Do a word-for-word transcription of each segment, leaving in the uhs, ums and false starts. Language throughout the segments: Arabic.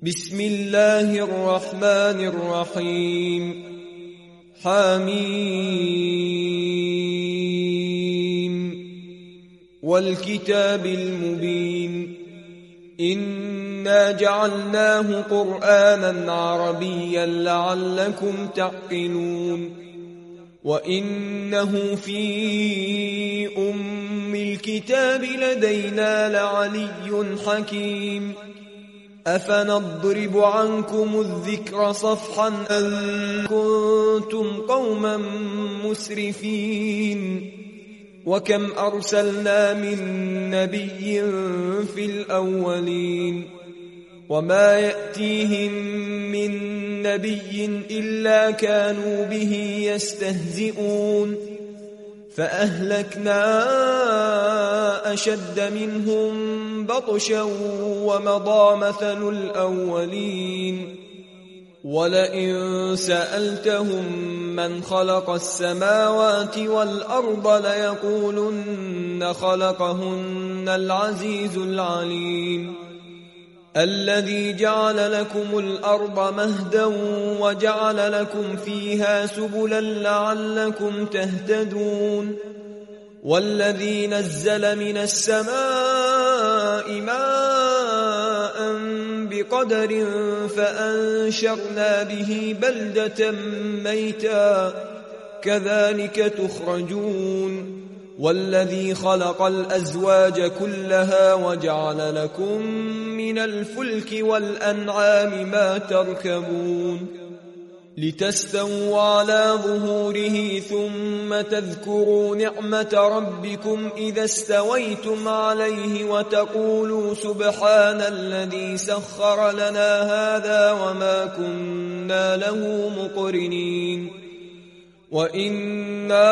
بسم الله الرحمن الرحيم حميم والكتاب المبين إنا جعلناه قرآنا عربيا لعلكم تعقلون وإنه في أم الكتاب لدينا لعلي حكيم أفنضرب عنكم الذكر صفحا أن كنتم قوما مسرفين وكم أرسلنا من نبي في الأولين وما يأتيهم من نبي إلا كانوا به يستهزئون فأهلكنا أشد منهم بطشا ومضى مثل الأولين ولئن سألتهم من خلق السماوات والأرض ليقولن خلقهن العزيز العليم الذي جعل لكم الأرض مهدا وجعل لكم فيها سبلا لعلكم تهتدون والذي نزل من السماء ماء بقدر فأنشرنا به بلدة ميتا كذلك تخرجون والذي خلق الأزواج كلها وجعل لكم من الفلك والأنعام ما تركبون لتستووا على ظهوره ثم تذكروا نعمة ربكم إذا استويتم عليه وتقولوا سبحان الذي سخر لنا هذا وما كنا له مقرنين وإنا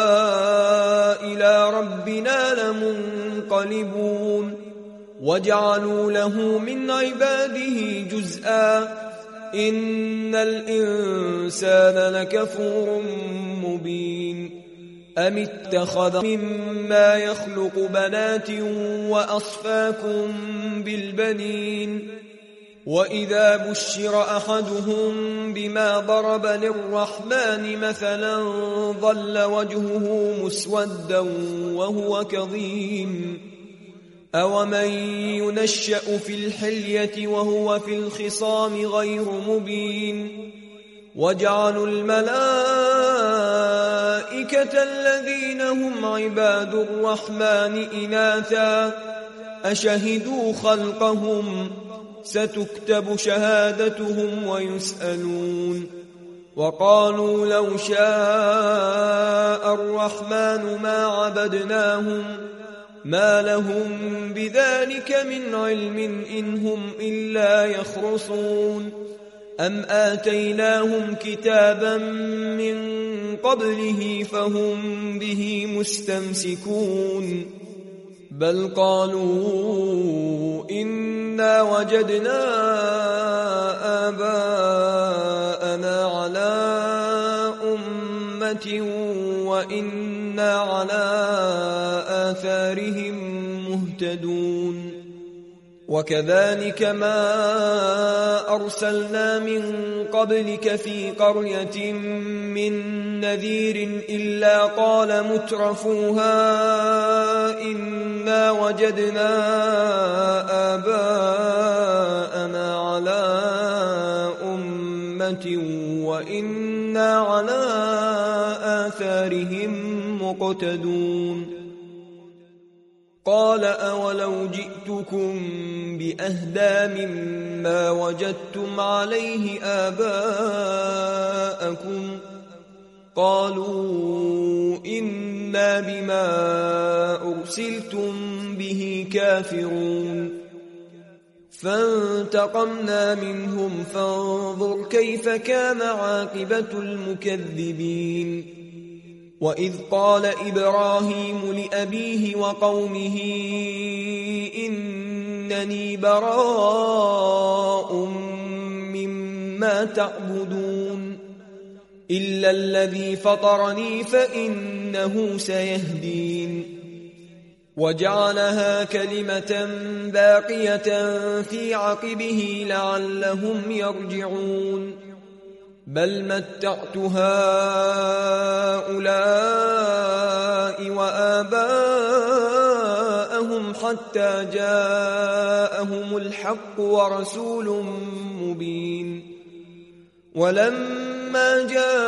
إلى ربنا لمنقلبون وجعلوا له من عباده جزءا إن الإنسان لكفور مبين أم اتخذ مما يخلق بنات وأصفاكم بالبنين وإذا بشر أحدهم بما ضرب للرحمن مثلا ظل وجهه مسودا وهو كظيم أومن ينشأ في الحلية وهو في الخصام غير مبين وجعلوا الملائكة الذين هم عباد الرحمن إناثا أشهدوا خلقهم ستكتب شهادتهم ويسألون وقالوا لو شاء الرحمن ما عبدناهم ما لهم بذلك من علم إن هم إلا يخرصون أم آتيناهم كتابا من قبله فهم به مستمسكون بل قالوا إنا وجدنا آباءنا على أمة وإنا على آثارهم مهتدون وكذلك ما أرسلنا من قبلك في قرية من نذير إلا قال مترفوها إنا وجدنا آباءنا على أمة وإنا على آثارهم مقتدون قال أولو جئتكم بأهدى مما وجدتم عليه آباءكم قالوا إنا بما أرسلتم به كافرون فانتقمنا منهم فانظر كيف كان عاقبة المكذبين وإذ قال إبراهيم لأبيه وقومه إنني براء مما تعبدون إلا الذي فطرني فإنه سيهدين وجعلها كلمة باقية في عقبه لعلهم يرجعون بل متعت هؤلاء وآباءهم حتى جاءهم الحق ورسول مبين ولما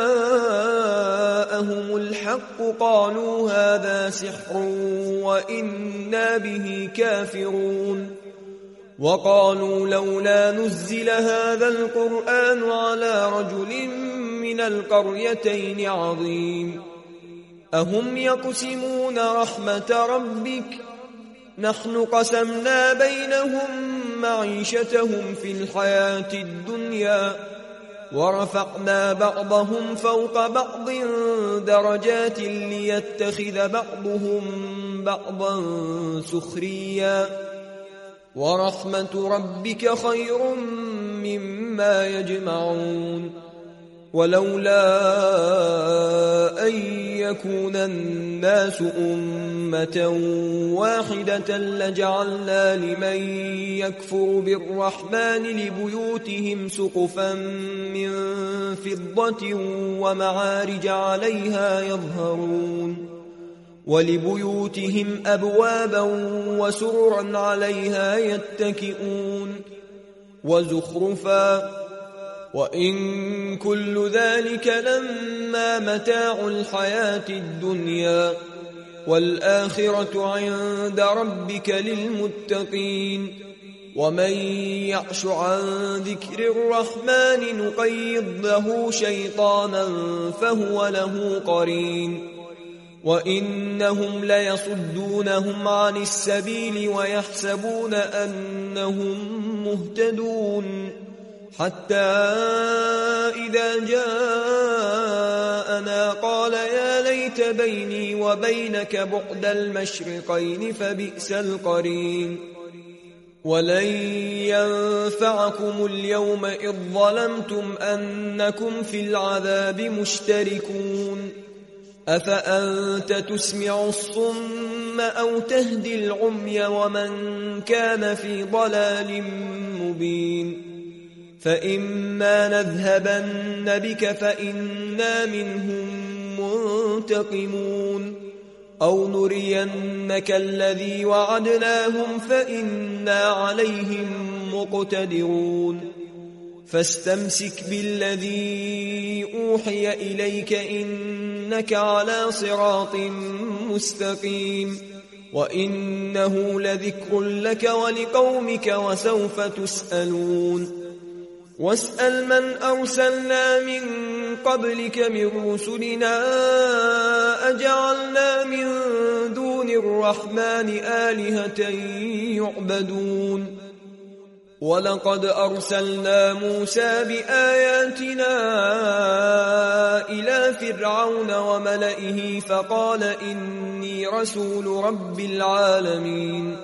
جاءهم الحق قالوا هذا سحر وإنا به كافرون وقالوا لولا نزل هذا القرآن على رجل من القريتين عظيم أهم يقسمون رحمة ربك نحن قسمنا بينهم معيشتهم في الحياة الدنيا ورفعنا بعضهم فوق بعض درجات ليتخذ بعضهم بعضا سخريا ورحمة ربك خير مما يجمعون ولولا أن يكون الناس أمة واحدة لجعلنا لمن يكفر بالرحمن لبيوتهم سقفا من فضة ومعارج عليها يظهرون ولبيوتهم أبوابا وسررا عليها يتكئون وزخرفا وإن كل ذلك لما متاع الحياة الدنيا والآخرة عند ربك للمتقين ومن يعش عن ذكر الرحمن نقيض له شيطانا فهو له قرين وإنهم ليصدونهم عن السبيل ويحسبون أنهم مهتدون حتى إذا جاءنا قال يا ليت بيني وبينك بعد المشرقين فبئس القرين ولن ينفعكم اليوم إذ ظلمتم أنكم في العذاب مشتركون أفأنت تسمع الصم أو تهدي العمي ومن كان في ضلال مبين فإما نذهبن بك فإنا منهم منتقمون أو نرينك الذي وعدناهم فإنا عليهم مقتدرون فاستمسك بالذي أوحي إليك إنك على صراط مستقيم وإنه لذكر لك ولقومك وسوف تسألون واسأل من أرسلنا من قبلك من رسلنا أجعلنا من دون الرحمن آلهة يعبدون ولقد أرسلنا موسى بآياتنا إلى فرعون وملئه فقال إني رسول رب العالمين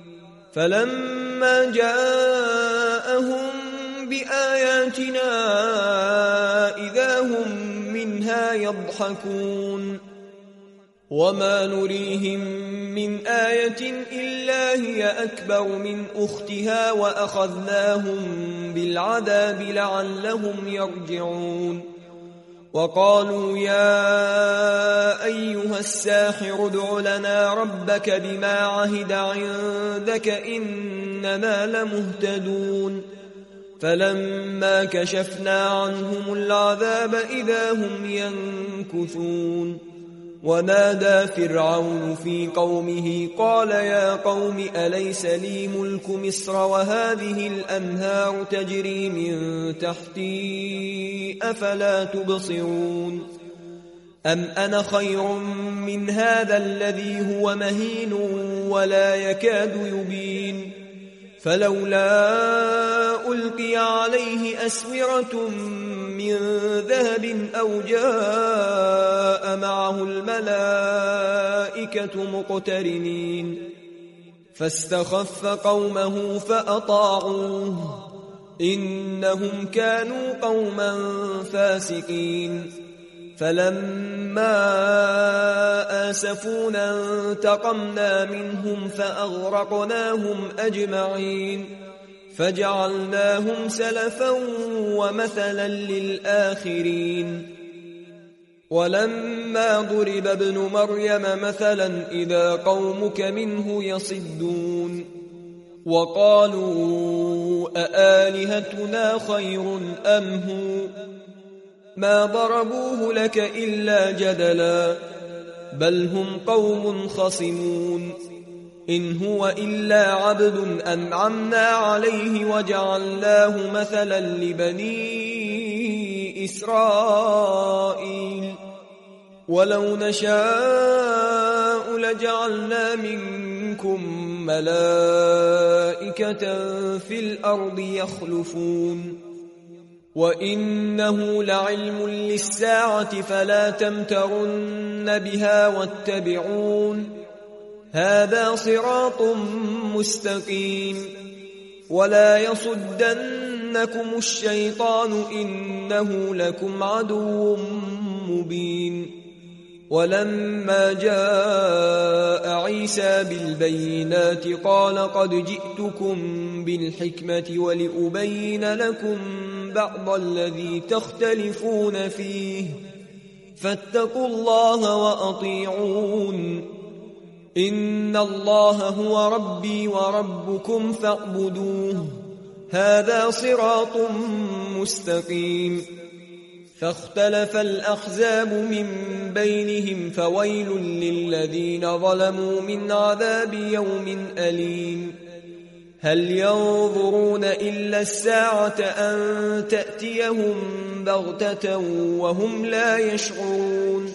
فلما جاءهم بآياتنا إذا هم منها يضحكون وما نريهم من آية إلا هي أكبر من أختها وأخذناهم بالعذاب لعلهم يرجعون وقالوا يا أيها الساحر ادع لنا ربك بما عهد عندك إننا لمهتدون فلما كشفنا عنهم العذاب إذا هم ينكثون ونادى فرعون في قومه قال يا قوم أليس لي ملك مصر وهذه الأنهار تجري من تحتي أفلا تبصرون أم أنا خير من هذا الذي هو مهين ولا يكاد يبين فلولا ألقي عليه أسورة من ذهب أو جاء معه الملائكة مقترنين فاستخف قومه فلما آسفونا انتقمنا منهم فأغرقناهم أجمعين فجعلناهم سلفا ومثلا للآخرين ولما ضرب ابن مريم مثلا إذا قومك منه يصدون وقالوا أآلهتنا خير أم هو ما ضربوه لك إلا جدلا بل هم قوم خصمون إن هو إلا عبد أنعمنا عليه وجعلناه مثلا لبني إسرائيل ولو نشاء لجعلنا منكم ملائكة في الأرض يخلفون وإنه لعلم للساعة فلا تمترن بها واتبعون هذا صراط مستقيم ولا يصدنكم الشيطان إنه لكم عدو مبين ولما جاء عيسى بالبينات قال قد جئتكم بالحكمة ولأبين لكم بعض الذي تختلفون فيه فاتقوا الله وأطيعون إن الله هو ربي وربكم فاعبدوه هذا صراط مستقيم فاختلف الأحزاب من بينهم فويل للذين ظلموا من عذاب يوم أليم هل ينظرون إلا الساعة أن تأتيهم بغتة وهم لا يشعرون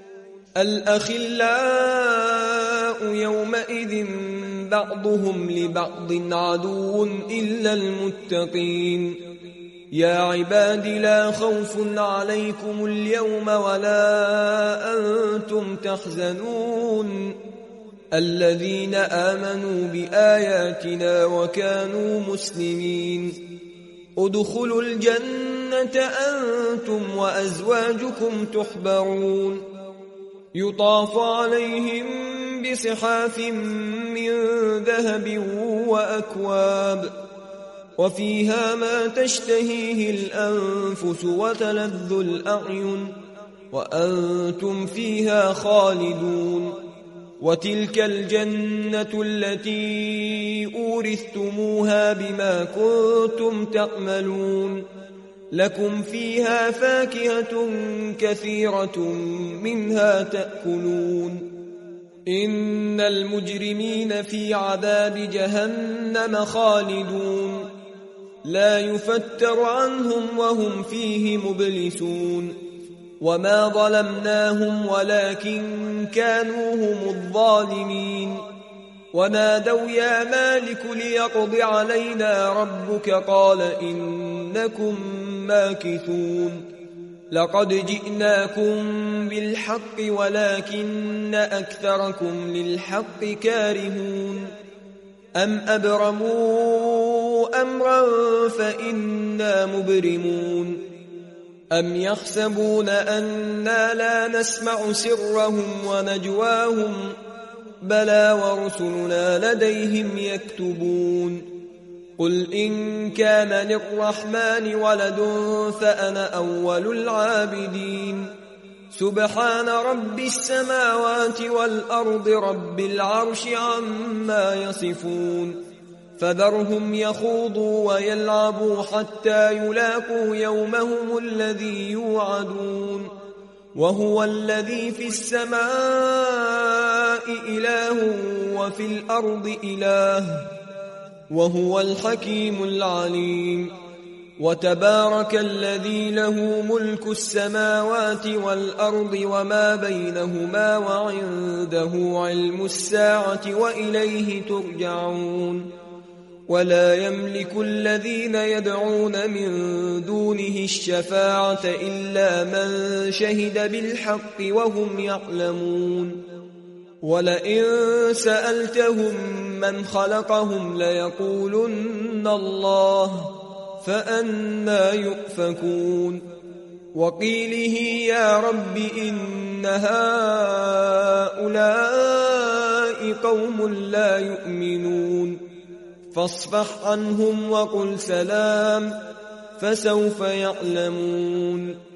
الأخلاء يومئذ بعضهم لبعض عدو إلا المتقين يا عباد لا خوف عليكم اليوم ولا أنتم تحزنون الذين آمنوا بآياتنا وكانوا مسلمين ادخلوا الجنة أنتم وأزواجكم تحبرون يطاف عليهم بصحاف من ذهب وأكواب وفيها ما تشتهيه الأنفس وتلذ الأعين وأنتم فيها خالدون وتلك الجنة التي أورثتموها بما كنتم تعملون لكم فيها فاكهة كثيرة منها تأكلون إن المجرمين في عذاب جهنم خالدون لا يفتر عنهم وهم فيه مبلسون وما ظلمناهم ولكن كانوا هم الظالمين ونادوا يا مالك ليقض علينا ربك قال إنكم ماكثون لقد جئناكم بالحق ولكن أكثركم للحق كارهون أم أبرموا أمرا فإنا مبرمون أم يحسبون أنا لا نسمع سرهم ونجواهم بلى ورسلنا لديهم يكتبون قل إن كان للرحمن ولد فأنا أول العابدين سبحان رب السماوات والأرض رب العرش عما يصفون فذرهم يخوضوا ويلعبوا حتى يلاقوا يومهم الذي يوعدون وهو الذي في السماء إله وفي الأرض إله وهو الحكيم العليم وتبارك الذي له ملك السماوات والأرض وما بينهما وعنده علم الساعة وإليه ترجعون ولا يملك الذين يدعون من دونه الشفاعة إلا من شهد بالحق وهم يعلمون ولئن سألتهم من خلقهم ليقولن الله فأنى يؤفكون وقيله يا رب إن هؤلاء قوم لا يؤمنون فاصفح عنهم وقل سلام فسوف يعلمون